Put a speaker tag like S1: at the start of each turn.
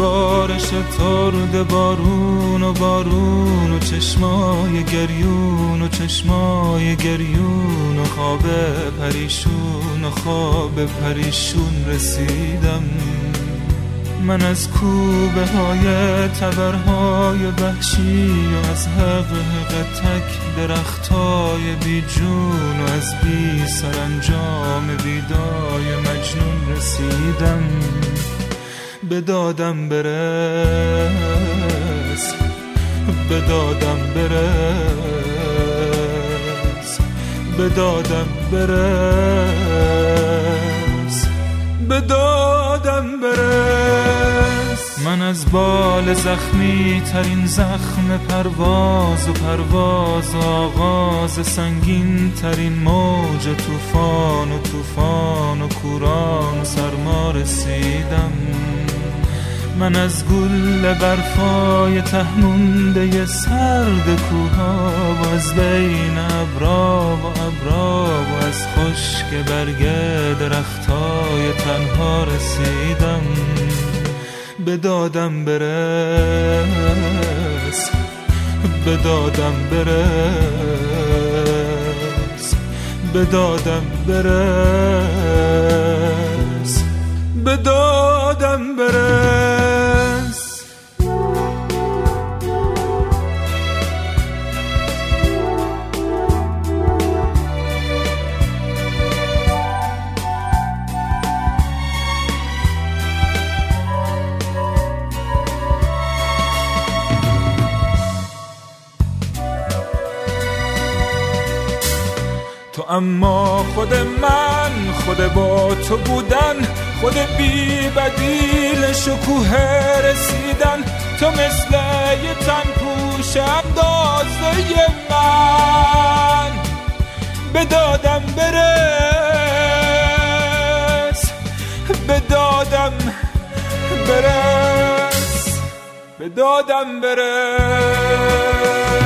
S1: بارش ترد بارون و بارون و چشمای گریون و چشمای گریون و خواب پریشون و خواب پریشون رسیدم. من از کوبه های تبرهای وحشی و از حق تک درختای بی جون و از بی سرانجام بیدای مجنون رسیدم. به دادم برس، به دادم برس، به دادم برس، به دادم برس. من از بال زخمی ترین زخم پرواز و پرواز و آغاز سنگین ترین موج طوفان و طوفان و کوران و سرما رسیدم. من از گل برفای تهمونده سرد کوها و از بین ابرا و ابرا و از خشک برگ درختای تنها رسیدم. به دادم برس، به دادم برس، به دادم برس، به دادم برس. تو اما خود من، خود با تو بودن، خود بی بدیل شکوه رسیدن. تو مثل یه تن پوش اندازه من. به دادم برس، به دادم برس، به دادم برس.